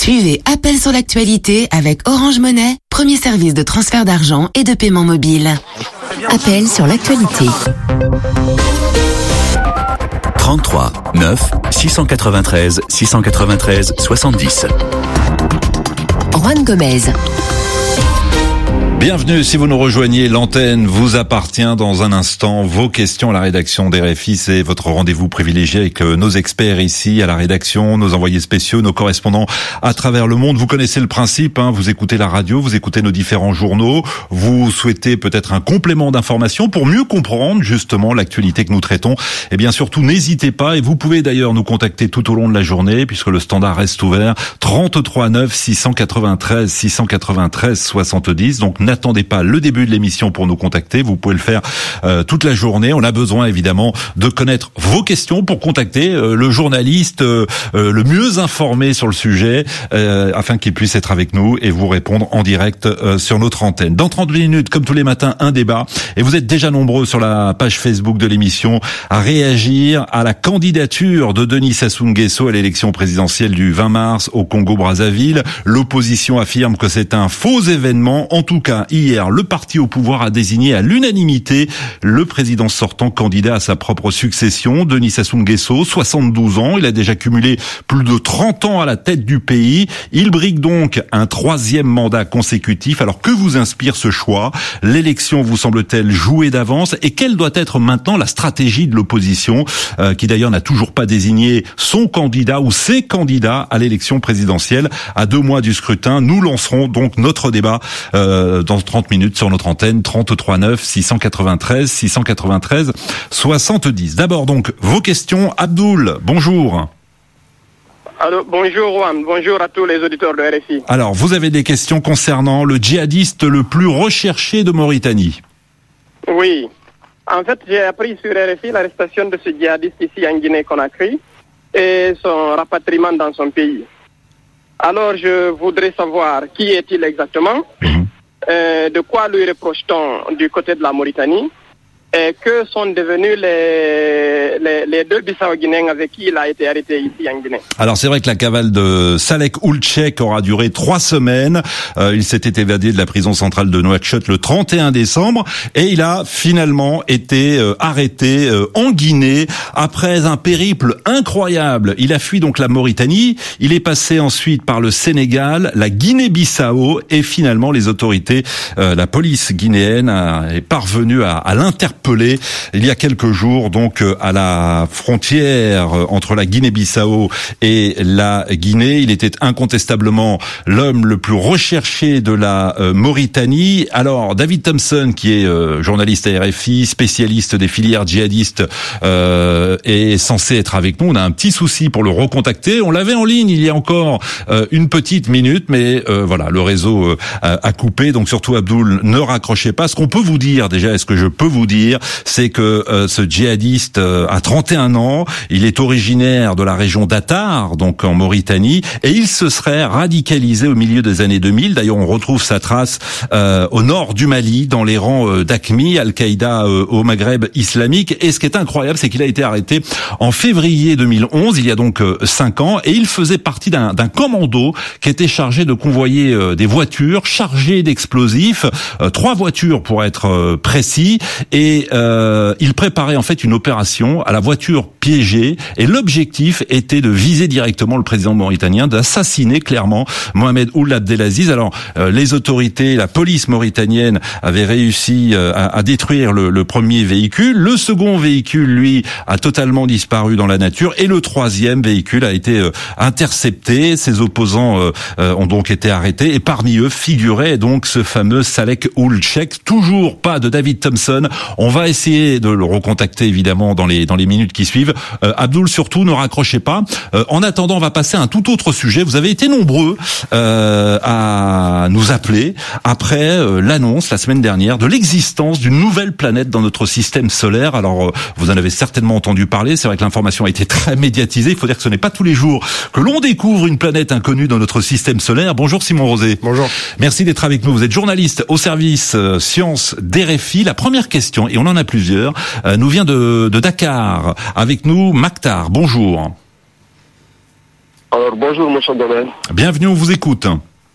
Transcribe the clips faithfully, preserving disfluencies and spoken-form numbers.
Suivez Appel sur l'actualité avec Orange Money, premier service de transfert d'argent et de paiement mobile. Appel sur l'actualité. trente-trois neuf six cent quatre-vingt-treize six cent quatre-vingt-treize soixante-dix. Juan Gomez. Bienvenue, si vous nous rejoignez, l'antenne vous appartient. Dans un instant, vos questions à la rédaction d'R F I, c'est votre rendez-vous privilégié avec nos experts ici à la rédaction, nos envoyés spéciaux, nos correspondants à travers le monde. Vous connaissez le principe, hein, vous écoutez la radio, vous écoutez nos différents journaux, vous souhaitez peut-être un complément d'information pour mieux comprendre justement l'actualité que nous traitons. Et bien surtout, n'hésitez pas, et vous pouvez d'ailleurs nous contacter tout au long de la journée, puisque le standard reste ouvert, trente-trois neuf six cent quatre-vingt-treize six cent quatre-vingt-treize soixante-dix. Donc n'attendez pas le début de l'émission pour nous contacter, vous pouvez le faire euh, toute la journée. On a besoin évidemment de connaître vos questions pour contacter euh, le journaliste euh, euh, le mieux informé sur le sujet, euh, afin qu'il puisse être avec nous et vous répondre en direct euh, sur notre antenne. Dans trente minutes, comme tous les matins, un débat. Et vous êtes déjà nombreux sur la page Facebook de l'émission à réagir à la candidature de Denis Sassou Nguesso à l'élection présidentielle du vingt mars au Congo-Brazzaville. L'opposition affirme que c'est un faux événement. En tout cas, hier, le parti au pouvoir a désigné à l'unanimité le président sortant candidat à sa propre succession, Denis Sassou Nguesso, soixante-douze ans. Il a déjà cumulé plus de trente ans à la tête du pays. Il brigue donc un troisième mandat consécutif. Alors que vous inspire ce choix? L'élection vous semble-t-elle jouée d'avance? Et quelle doit être maintenant la stratégie de l'opposition, euh, qui d'ailleurs n'a toujours pas désigné son candidat ou ses candidats à l'élection présidentielle? À deux mois du scrutin, nous lancerons donc notre débat euh, dans trente minutes sur notre antenne, trente-trois neuf six cent quatre-vingt-treize six cent quatre-vingt-treize soixante-dix. D'abord donc, vos questions. Abdoul, bonjour. Alors, bonjour Juan, bonjour à tous les auditeurs de R F I. Alors, vous avez des questions concernant le djihadiste le plus recherché de Mauritanie. Oui. En fait, j'ai appris sur R F I l'arrestation de ce djihadiste ici en Guinée-Conakry et son rapatriement dans son pays. Alors, je voudrais savoir qui est-il exactement, mmh. euh, de quoi lui reproche-t-on du côté de la Mauritanie, et que sont devenus les, les, les deux Bissau-Guinéens avec qui il a été arrêté ici en Guinée. Alors c'est vrai que la cavale de Salek Oulchek aura duré trois semaines. Euh, il s'était évadé de la prison centrale de Nouakchott le trente et un décembre et il a finalement été euh, arrêté euh, en Guinée après un périple incroyable. Il a fui donc la Mauritanie, il est passé ensuite par le Sénégal, la Guinée-Bissau et finalement les autorités, euh, la police guinéenne a, est parvenue à, à l'interpeller il y a quelques jours, donc à la frontière entre la Guinée-Bissau et la Guinée. Il était incontestablement l'homme le plus recherché de la euh, Mauritanie. Alors, David Thompson, qui est euh, journaliste à R F I, spécialiste des filières djihadistes, euh, est censé être avec nous. On a un petit souci pour le recontacter. On l'avait en ligne il y a encore euh, une petite minute, mais euh, voilà, le réseau euh, a, a coupé. Donc surtout, Abdoul, ne raccrochez pas. Ce qu'on peut vous dire, déjà, est-ce que je peux vous dire, c'est que euh, ce djihadiste euh, a trente et un ans, il est originaire de la région d'Attar, donc en Mauritanie, et il se serait radicalisé au milieu des années deux mille. D'ailleurs, on retrouve sa trace euh, au nord du Mali, dans les rangs euh, d'A Q M I, Al-Qaïda euh, au Maghreb islamique. Et ce qui est incroyable, c'est qu'il a été arrêté en février deux mille onze, il y a donc euh, cinq ans, et il faisait partie d'un, d'un commando qui était chargé de convoyer euh, des voitures chargées d'explosifs, euh, trois voitures pour être euh, précis, et Euh, il préparait en fait une opération à la voiture piégée et l'objectif était de viser directement le président mauritanien, d'assassiner clairement Mohamed Ould Abdelaziz. Alors euh, les autorités, la police mauritanienne avait réussi euh, à, à détruire le, le premier véhicule. Le second véhicule, lui, a totalement disparu dans la nature et le troisième véhicule a été euh, intercepté. Ses opposants euh, euh, ont donc été arrêtés et parmi eux figurait donc ce fameux Salek Oulchek. Toujours pas de David Thompson. On va essayer de le recontacter évidemment dans les dans les minutes qui suivent. Euh, Abdoul, surtout ne raccrochez pas. Euh, en attendant, on va passer à un tout autre sujet. Vous avez été nombreux euh, à nous appeler après euh, l'annonce la semaine dernière de l'existence d'une nouvelle planète dans notre système solaire. Alors euh, vous en avez certainement entendu parler. C'est vrai que l'information a été très médiatisée. Il faut dire que ce n'est pas tous les jours que l'on découvre une planète inconnue dans notre système solaire. Bonjour Simon Rosé. Bonjour. Merci d'être avec nous. Vous êtes journaliste au service euh, sciences d'R F I. La première question, et on en a plusieurs, euh, nous vient de, de Dakar. Avec nous, Maktar. Bonjour. Alors, bonjour, monsieur Domaine. Bienvenue, on vous écoute.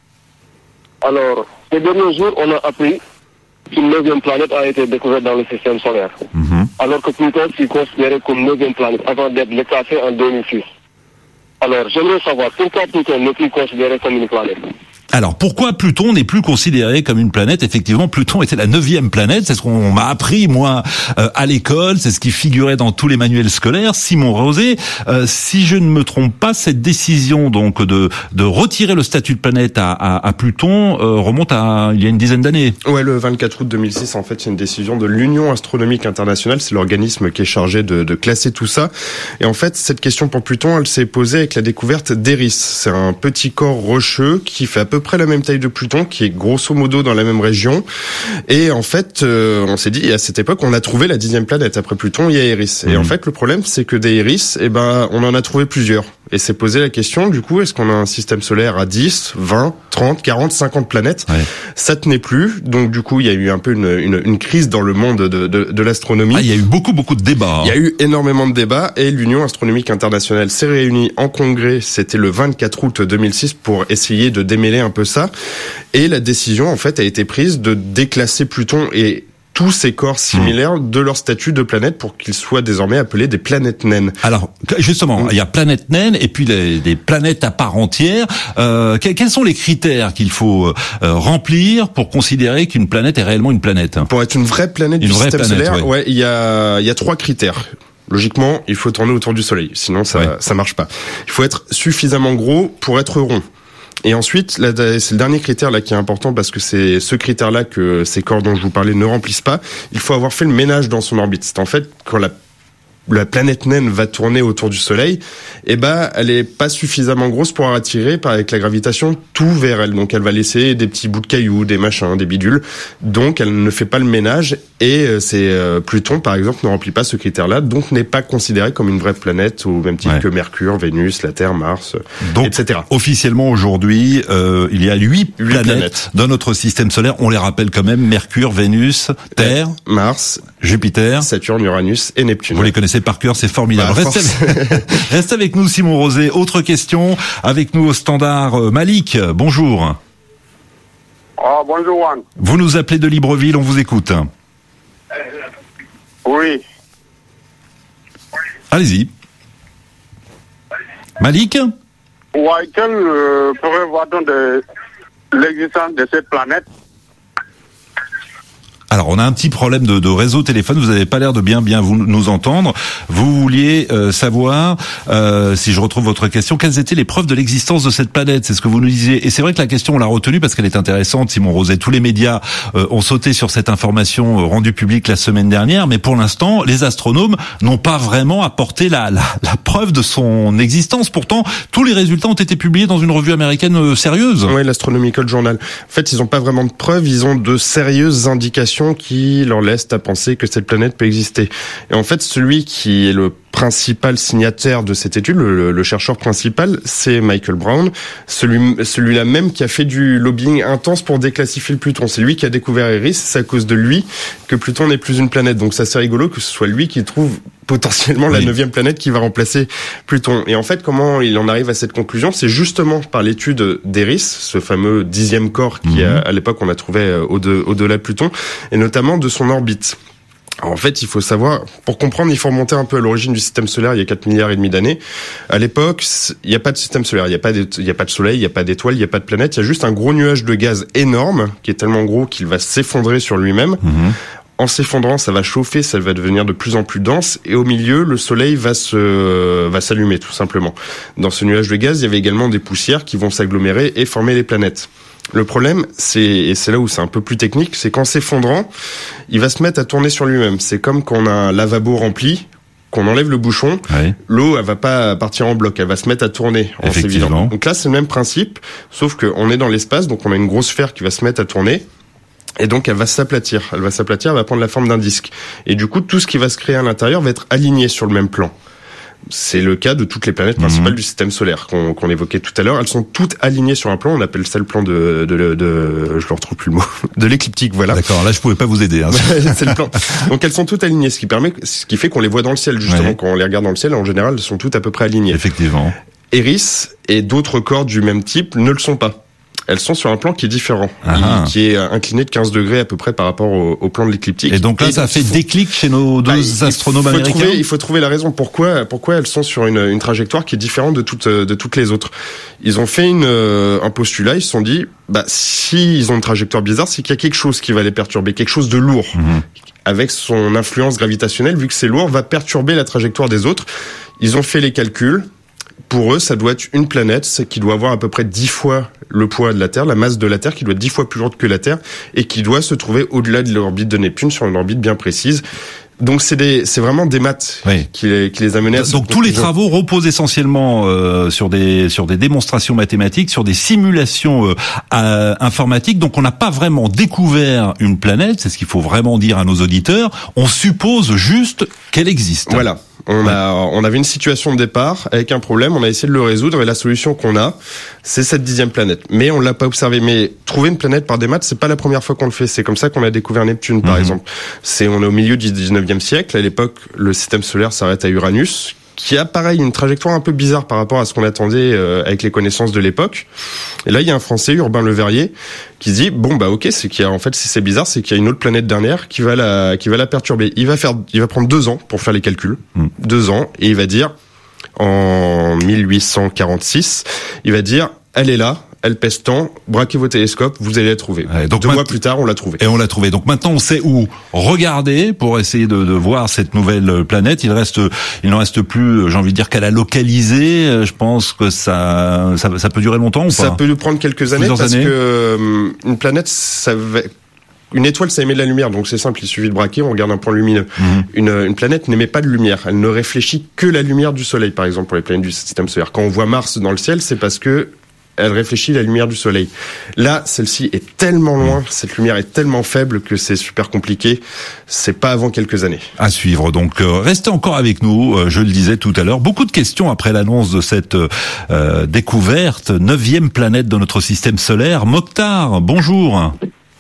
Alors, ces derniers jours, on a appris qu'une neuvième planète a été découverte dans le système solaire. Mm-hmm. Alors que Pluton s'est considéré comme neuvième planète avant d'être déclassé en deux mille six. Alors, j'aimerais savoir pourquoi Pluton n'est plus considéré comme une planète. Alors, pourquoi Pluton n'est plus considéré comme une planète? Effectivement, Pluton était la neuvième planète. C'est ce qu'on m'a appris, moi, euh, à l'école. C'est ce qui figurait dans tous les manuels scolaires. Simon Rosé, euh, si je ne me trompe pas, cette décision donc de de retirer le statut de planète à, à, à Pluton euh, remonte à il y a une dizaine d'années. Ouais, le vingt-quatre août deux mille six, en fait, c'est une décision de l'Union astronomique internationale. C'est l'organisme qui est chargé de, de classer tout ça. Et en fait, cette question pour Pluton, elle s'est posée avec la découverte d'Eris. C'est un petit corps rocheux qui fait à peu près la même taille de Pluton, qui est grosso modo dans la même région. Et en fait, euh, on s'est dit, à cette époque, on a trouvé la dixième planète. Après Pluton, il y a Eris. Mmh. Et en fait, le problème, c'est que des Eris, eh ben, on en a trouvé plusieurs. Et s'est posé la question, du coup, est-ce qu'on a un système solaire à dix, vingt, trente, quarante, cinquante planètes? Ouais. Ça tenait plus. Donc, du coup, il y a eu un peu une, une, une crise dans le monde de, de, de l'astronomie. Ah, il y a eu beaucoup, beaucoup de débats. Hein. Il y a eu énormément de débats et l'Union astronomique internationale s'est réunie en congrès. C'était le vingt-quatre août deux mille six pour essayer de démêler un peu ça. Et la décision, en fait, a été prise de déclasser Pluton et tous ces corps similaires mmh. de leur statut de planète pour qu'ils soient désormais appelés des planètes naines. Alors, justement, mmh. il y a planètes naines et puis les, des planètes à part entière. Euh, quels sont les critères qu'il faut euh, remplir pour considérer qu'une planète est réellement une planète? Pour être une vraie planète une du vraie système planète, solaire, ouais. ouais, il y a, il y a trois critères. Logiquement, il faut tourner autour du Soleil, sinon ça, ouais. ça marche pas. Il faut être suffisamment gros pour être rond. Et ensuite, là, c'est le dernier critère là qui est important parce que c'est ce critère-là que ces corps dont je vous parlais ne remplissent pas. Il faut avoir fait le ménage dans son orbite. C'est en fait quand la la planète naine va tourner autour du Soleil, et ben elle est pas suffisamment grosse pour attirer par avec la gravitation tout vers elle. Donc elle va laisser des petits bouts de cailloux, des machins, des bidules. Donc elle ne fait pas le ménage et c'est euh, Pluton par exemple ne remplit pas ce critère-là, donc n'est pas considéré comme une vraie planète au même titre ouais. que Mercure, Vénus, la Terre, Mars, donc, et cetera. Officiellement aujourd'hui, euh, il y a huit planètes, planètes dans notre système solaire. On les rappelle quand même: Mercure, Vénus, Terre, Mars, Jupiter, Saturne, Uranus et Neptune. Vous les connaissez par cœur, c'est formidable. Bah, restez, avec, restez avec nous, Simon Rosé. Autre question avec nous au standard, Malik. Bonjour. Oh, bonjour, Juan. Vous nous appelez de Libreville, on vous écoute. Oui. Allez-y. Malik. Ouais, quelle euh, prévoit-on de l'existence de cette planète? Alors, on a un petit problème de, de réseau téléphone. Vous n'avez pas l'air de bien bien vous, nous entendre. Vous vouliez euh, savoir, euh, si je retrouve votre question, quelles étaient les preuves de l'existence de cette planète? C'est ce que vous nous disiez. Et c'est vrai que la question, on l'a retenue parce qu'elle est intéressante. Simon Rosé, tous les médias euh, ont sauté sur cette information euh, rendue publique la semaine dernière. Mais pour l'instant, les astronomes n'ont pas vraiment apporté la, la, la preuve de son existence. Pourtant, tous les résultats ont été publiés dans une revue américaine euh, sérieuse. Oui, l'Astronomical Journal. En fait, ils n'ont pas vraiment de preuves. Ils ont de sérieuses indications qui leur laisse à penser que cette planète peut exister. Et en fait, celui qui est le principal signataire de cette étude, le, le chercheur principal, c'est Michael Brown, celui, celui-là même qui a fait du lobbying intense pour déclassifier le Pluton. C'est lui qui a découvert Eris, c'est à cause de lui que Pluton n'est plus une planète. Donc ça, c'est rigolo que ce soit lui qui trouve potentiellement la neuvième planète qui va remplacer Pluton. Et en fait, comment il en arrive à cette conclusion? C'est justement par l'étude d'Eris, ce fameux dixième corps qui, mmh. à, à l'époque, on a trouvé au-de, au-delà de Pluton, et notamment de son orbite. Alors en fait, il faut savoir, pour comprendre, il faut remonter un peu à l'origine du système solaire il y a quatre milliards et demi d'années. À l'époque, il n'y a pas de système solaire, il n'y a pas il y a pas de soleil, il n'y a pas d'étoiles, il n'y a pas de planète, il y a juste un gros nuage de gaz énorme qui est tellement gros qu'il va s'effondrer sur lui-même. Mmh. En s'effondrant, ça va chauffer, ça va devenir de plus en plus dense, et au milieu, le soleil va se va s'allumer tout simplement. Dans ce nuage de gaz, il y avait également des poussières qui vont s'agglomérer et former les planètes. Le problème, c'est, et c'est là où c'est un peu plus technique, c'est qu'en s'effondrant, il va se mettre à tourner sur lui-même. C'est comme quand on a un lavabo rempli, qu'on enlève le bouchon, oui. L'eau, elle va pas partir en bloc, elle va se mettre à tourner en s'évidant. Donc là, c'est le même principe, sauf qu'on est dans l'espace, donc on a une grosse sphère qui va se mettre à tourner, et donc elle va s'aplatir. Elle va s'aplatir, elle va prendre la forme d'un disque. Et du coup, tout ce qui va se créer à l'intérieur va être aligné sur le même plan. C'est le cas de toutes les planètes principales mmh. du système solaire qu'on, qu'on évoquait tout à l'heure. Elles sont toutes alignées sur un plan. On appelle ça le plan de, de, de, de je ne retrouve plus le mot, de l'écliptique. Voilà. D'accord. Là, je pouvais pas vous aider. Hein. C'est le plan. Donc, elles sont toutes alignées, ce qui permet, ce qui fait qu'on les voit dans le ciel justement. Ouais. Quand on les regarde dans le ciel, en général, elles sont toutes à peu près alignées. Effectivement. Eris et d'autres corps du même type ne le sont pas. Elles sont sur un plan qui est différent, Ah. qui est incliné de quinze degrés à peu près par rapport au, au plan de l'écliptique. Et donc là, Et ça a donc, fait il faut- déclic chez nos deux Bah, il astronomes faut américains. Trouver, il faut trouver la raison pourquoi pourquoi elles sont sur une, une trajectoire qui est différente de toutes de toutes les autres. Ils ont fait une euh, un postulat, ils se sont dit bah si ils ont une trajectoire bizarre, c'est qu'il y a quelque chose qui va les perturber, quelque chose de lourd. Mhm. Avec son influence gravitationnelle, vu que c'est lourd, va perturber la trajectoire des autres. Ils ont fait les calculs. Pour eux, ça doit être une planète c'est qui doit avoir à peu près dix fois le poids de la Terre, la masse de la Terre, qui doit être dix fois plus lourde que la Terre, et qui doit se trouver au-delà de l'orbite de Neptune, sur une orbite bien précise. Donc c'est des, c'est vraiment des maths Oui. qui les, qui les a menés à cette Donc tous les conclusion. travaux reposent essentiellement euh, sur des sur des démonstrations mathématiques, sur des simulations euh, euh, informatiques. Donc on n'a pas vraiment découvert une planète, c'est ce qu'il faut vraiment dire à nos auditeurs. On suppose juste qu'elle existe. Voilà. On a, on avait une situation de départ avec un problème, on a essayé de le résoudre et la solution qu'on a, c'est cette dixième planète. Mais on l'a pas observé. Mais trouver une planète par des maths, c'est pas la première fois qu'on le fait. C'est comme ça qu'on a découvert Neptune, par Mhm. exemple. C'est, on est au milieu du dix-neuvième siècle. À l'époque, le système solaire s'arrête à Uranus, qui a pareil une trajectoire un peu bizarre par rapport à ce qu'on attendait euh, avec les connaissances de l'époque. Et là, il y a un Français, Urbain Le Verrier, qui se dit bon bah ok, c'est qu'il y a en fait si c'est bizarre, c'est qu'il y a une autre planète dernière qui va la qui va la perturber. Il va faire, il va prendre deux ans pour faire les calculs, Mm. deux ans, et il va dire en mille huit cent quarante-six, il va dire elle est là. Elle pèse tant, braquez vos télescopes, vous allez la trouver. Ouais, donc Deux maintenant- mois plus tard, on l'a trouvée. Et on l'a trouvé. Donc maintenant, on sait où regarder pour essayer de, de voir cette nouvelle planète. Il reste, il n'en reste plus, j'ai envie de dire, qu'à la localiser. Je pense que ça, ça, ça peut durer longtemps ou pas? Ça peut nous prendre quelques années Plusieurs parce années. que euh, une planète, ça va... Une étoile, ça émet de la lumière, donc c'est simple, il suffit de braquer, on regarde un point lumineux. Mhm. Une, une planète n'émet pas de lumière, elle ne réfléchit que la lumière du Soleil, par exemple, pour les planètes du système solaire. Quand on voit Mars dans le ciel, c'est parce que elle réfléchit la lumière du Soleil. Là, celle-ci est tellement loin, cette lumière est tellement faible que c'est super compliqué. C'est pas avant quelques années. À suivre. Donc euh, restez encore avec nous. Euh, je le disais tout à l'heure. Beaucoup de questions après l'annonce de cette euh, découverte, neuvième planète de notre système solaire. Mokhtar, bonjour.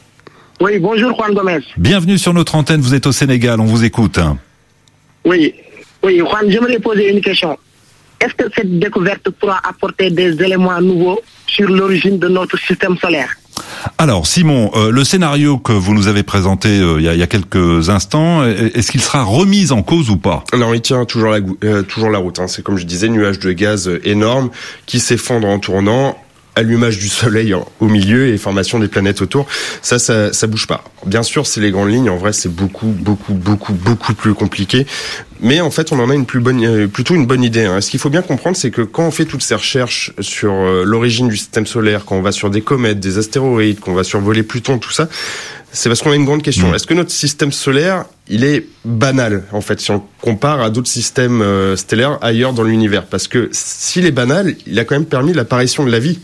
Oui, bonjour Juan Gomez. Bienvenue sur notre antenne. Vous êtes au Sénégal. On vous écoute. Oui, oui, Juan, j'aimerais poser une question. Est-ce que cette découverte pourra apporter des éléments nouveaux sur l'origine de notre système solaire? Alors Simon, euh, le scénario que vous nous avez présenté euh, il, y a, il y a quelques instants, est-ce qu'il sera remis en cause ou pas? Non, il tient toujours la, euh, toujours la route. Hein. C'est comme je disais, nuage de gaz énorme qui s'effondre en tournant. Allumage du soleil au milieu et formation des planètes autour, ça, ça, ça bouge pas. Bien sûr, c'est les grandes lignes. En vrai, c'est beaucoup, beaucoup, beaucoup, beaucoup plus compliqué. Mais en fait, on en a une plus bonne, euh, plutôt une bonne idée. Hein. Ce qu'il faut bien comprendre, c'est que quand on fait toutes ces recherches sur euh, l'origine du système solaire, quand on va sur des comètes, des astéroïdes, qu'on va survoler Pluton, tout ça, c'est parce qu'on a une grande question. Mmh. Est-ce que notre système solaire, il est banal, en fait, si on compare à d'autres systèmes euh, stellaires ailleurs dans l'univers? Parce que s'il est banal, il a quand même permis l'apparition de la vie.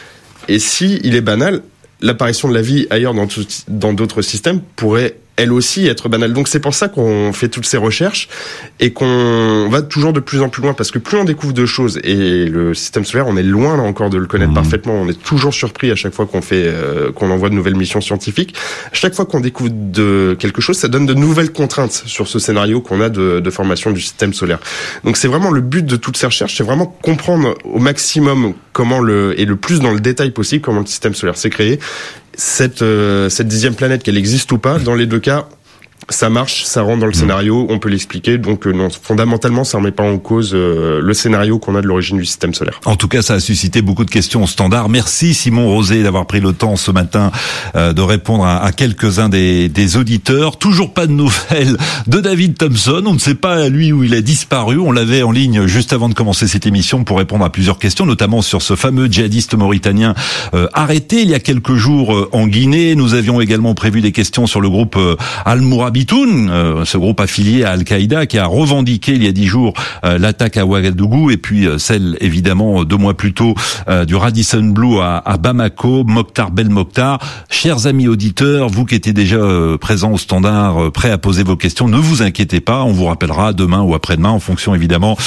Et si il est banal, l'apparition de la vie ailleurs dans, tout, dans d'autres systèmes pourrait elle aussi être banale. Donc c'est pour ça qu'on fait toutes ces recherches et qu'on va toujours de plus en plus loin, parce que plus on découvre de choses, et le système solaire, on est loin là encore de le connaître mmh. parfaitement, on est toujours surpris à chaque fois qu'on fait, euh, qu'on envoie de nouvelles missions scientifiques. À chaque fois qu'on découvre de quelque chose, ça donne de nouvelles contraintes sur ce scénario qu'on a de, de formation du système solaire. Donc c'est vraiment le but de toutes ces recherches, c'est vraiment comprendre au maximum comment le, et le plus dans le détail possible, comment le système solaire s'est créé. Cette, euh, cette dixième planète, qu'elle existe ou pas, dans les deux cas, ça marche, ça rentre dans le mmh. scénario, on peut l'expliquer. Donc euh, non, fondamentalement, ça remet pas en cause euh, le scénario qu'on a de l'origine du système solaire. En tout cas, ça a suscité beaucoup de questions au standard. Merci Simon Rosé d'avoir pris le temps ce matin euh, de répondre à, à quelques-uns des, des auditeurs. Toujours pas de nouvelles de David Thompson. On ne sait pas lui où il a disparu. On l'avait en ligne juste avant de commencer cette émission pour répondre à plusieurs questions, notamment sur ce fameux djihadiste mauritanien euh, arrêté il y a quelques jours euh, en Guinée. Nous avions également prévu des questions sur le groupe euh, Al-Mourabi, Euh, ce groupe affilié à Al-Qaïda qui a revendiqué il y a dix jours euh, l'attaque à Ouagadougou, et puis euh, celle évidemment deux mois plus tôt euh, du Radisson Blu à, à Bamako. Mokhtar Belmokhtar, chers amis auditeurs, vous qui étiez déjà euh, présents au standard, euh, prêts à poser vos questions, ne vous inquiétez pas, on vous rappellera demain ou après-demain en fonction évidemment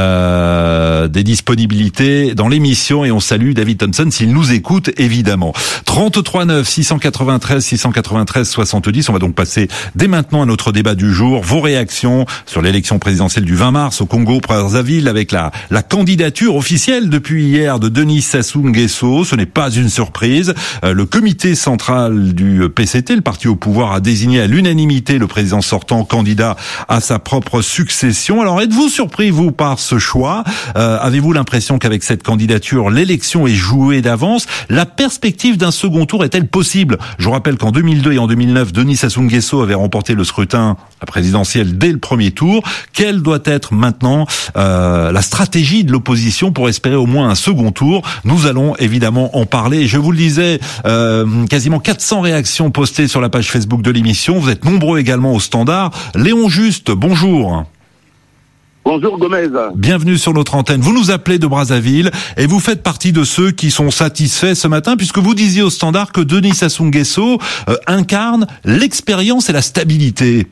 euh, des disponibilités dans l'émission, et on salue David Thompson s'il nous écoute évidemment. trente-trois neuf six cent quatre-vingt-treize six cent quatre-vingt-treize soixante-dix, on va donc passer dès maintenant maintenant à notre débat du jour. Vos réactions sur l'élection présidentielle du vingt mars au Congo-Brazzaville avec la, la candidature officielle depuis hier de Denis Sassou Nguesso. Ce n'est pas une surprise. Euh, le comité central du P C T, le parti au pouvoir, a désigné à l'unanimité le président sortant candidat à sa propre succession. Alors êtes-vous surpris, vous, par ce choix ? euh, Avez-vous l'impression qu'avec cette candidature, l'élection est jouée d'avance ? La perspective d'un second tour est-elle possible ? Je vous rappelle qu'en deux mille deux et en deux mille neuf, Denis Sassou Nguesso avait remporté le scrutin la présidentielle dès le premier tour. Quelle doit être maintenant euh, la stratégie de l'opposition pour espérer au moins un second tour ? Nous allons évidemment en parler. Je vous le disais, euh, quasiment quatre cents réactions postées sur la page Facebook de l'émission. Vous êtes nombreux également au standard. Léon Juste, bonjour. Bonjour Gomez. Bienvenue sur notre antenne. Vous nous appelez de Brazzaville et vous faites partie de ceux qui sont satisfaits ce matin puisque vous disiez au standard que Denis Sassou Nguesso euh, incarne l'expérience et la stabilité.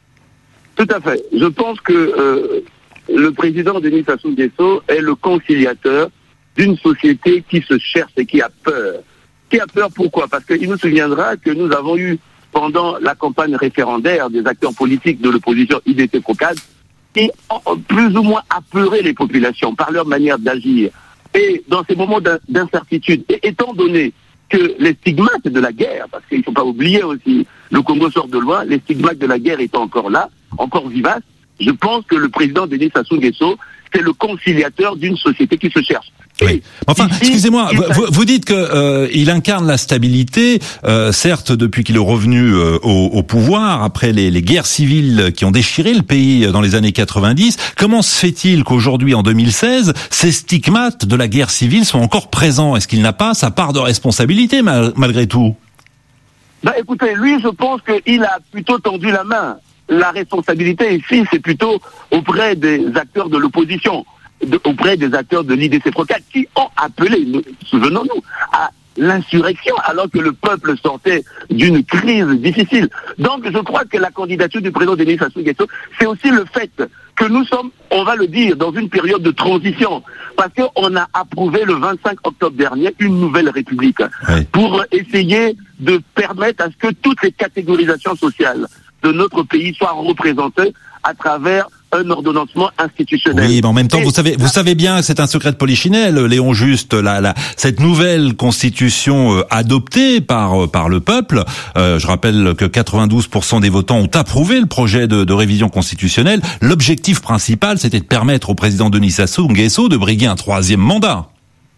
Tout à fait. Je pense que euh, le président Denis Sassou Nguesso est le conciliateur d'une société qui se cherche et qui a peur. Qui a peur pourquoi ? Parce qu'il nous souviendra que nous avons eu pendant la campagne référendaire des acteurs politiques de l'opposition I D T-Procad qui ont plus ou moins apeuré les populations par leur manière d'agir. Et dans ces moments d'incertitude, et étant donné que les stigmates de la guerre, parce qu'il ne faut pas oublier aussi, le Congo sort de loin, les stigmates de la guerre étant encore là, encore vivaces, je pense que le président Denis Sassou Nguesso, c'est le conciliateur d'une société qui se cherche. Oui. Enfin, ici, excusez-moi, vous, vous dites que euh, il incarne la stabilité, euh, certes depuis qu'il est revenu euh, au, au pouvoir après les, les guerres civiles qui ont déchiré le pays dans les années quatre-vingt-dix. Comment se fait-il qu'aujourd'hui, en deux mille seize, ces stigmates de la guerre civile sont encore présents ? Est-ce qu'il n'a pas sa part de responsabilité mal, malgré tout ? Ben, écoutez, lui, je pense qu'il a plutôt tendu la main. La responsabilité ici, c'est plutôt auprès des acteurs de l'opposition. De, auprès des acteurs de l'I D C-Procad qui ont appelé, nous, souvenons-nous, à l'insurrection alors que le peuple sortait d'une crise difficile. Donc je crois que la candidature du président Denis Sassou Nguesso, c'est aussi le fait que nous sommes, on va le dire, dans une période de transition parce qu'on a approuvé le vingt-cinq octobre dernier une nouvelle république oui. pour essayer de permettre à ce que toutes les catégorisations sociales de notre pays soient représentées à travers un ordonnancement institutionnel. Oui, mais en même temps, Et vous savez, vous savez bien que c'est un secret de polichinelle, Léon Juste, la, la, cette nouvelle constitution euh, adoptée par euh, par le peuple. Euh, je rappelle que quatre-vingt-douze pour cent des votants ont approuvé le projet de, de révision constitutionnelle. L'objectif principal, c'était de permettre au président Denis Sassou Nguesso de briguer un troisième mandat.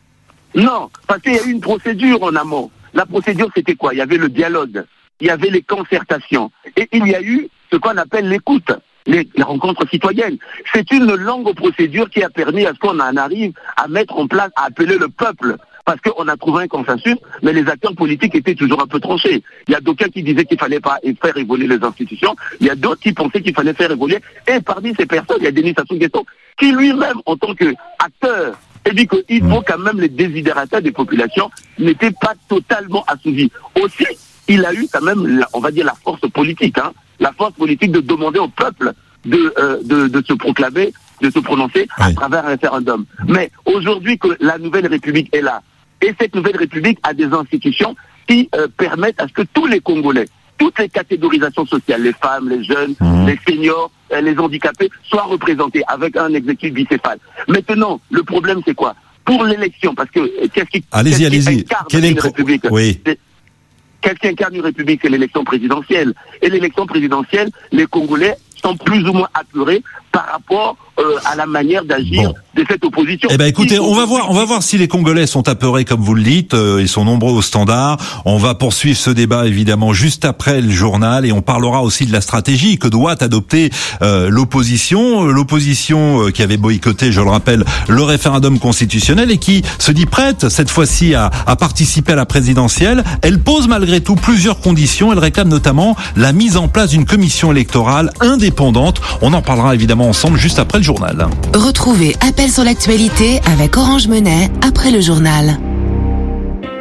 Non, parce qu'il y a eu une procédure en amont. La procédure, c'était quoi ? Il y avait le dialogue, il y avait les concertations, et il y a eu ce qu'on appelle l'écoute. Les, les rencontres citoyennes. C'est une longue procédure qui a permis à ce qu'on en arrive à mettre en place, à appeler le peuple. Parce qu'on a trouvé un consensus, mais les acteurs politiques étaient toujours un peu tranchés. Il y a d'aucuns qui disaient qu'il fallait pas faire évoluer les institutions. Il y a d'autres qui pensaient qu'il fallait faire évoluer. Et parmi ces personnes, il y a Denis Sassou Nguesso, qui lui-même, en tant qu'acteur, a dit qu'il faut quand même les désidérata des populations n'étaient pas totalement assouvis. Aussi, il a eu quand même, on va dire, la force politique, hein, la force politique de demander au peuple de, euh, de, de se proclamer, de se prononcer oui. à travers un référendum. Mais aujourd'hui que la nouvelle République est là, et cette nouvelle République a des institutions qui euh, permettent à ce que tous les Congolais, toutes les catégorisations sociales, les femmes, les jeunes, mmh. les seniors, euh, les handicapés, soient représentés avec un exécutif bicéphale. Maintenant, le problème c'est quoi ? Pour l'élection, parce que qu'est-ce qui, allez-y, qu'est-ce allez-y. qui incarne Quel est une le... République ? Oui. Qu'est-ce qui incarne une République ? C'est l'élection présidentielle. Et l'élection présidentielle, les Congolais sont plus ou moins apeurés par rapport euh, à la manière d'agir bon. de cette opposition. Eh ben écoutez, on va voir, on va voir si les Congolais sont apeurés comme vous le dites. Euh, ils sont nombreux au standard. On va poursuivre ce débat évidemment juste après le journal et on parlera aussi de la stratégie que doit adopter euh, l'opposition, l'opposition euh, qui avait boycotté, je le rappelle, le référendum constitutionnel et qui se dit prête cette fois-ci à, à participer à la présidentielle. Elle pose malgré tout plusieurs conditions. Elle réclame notamment la mise en place d'une commission électorale indépendante. On en parlera évidemment ensemble juste après le journal. Retrouvez Appel sur l'actualité avec Orange Monnaie après le journal.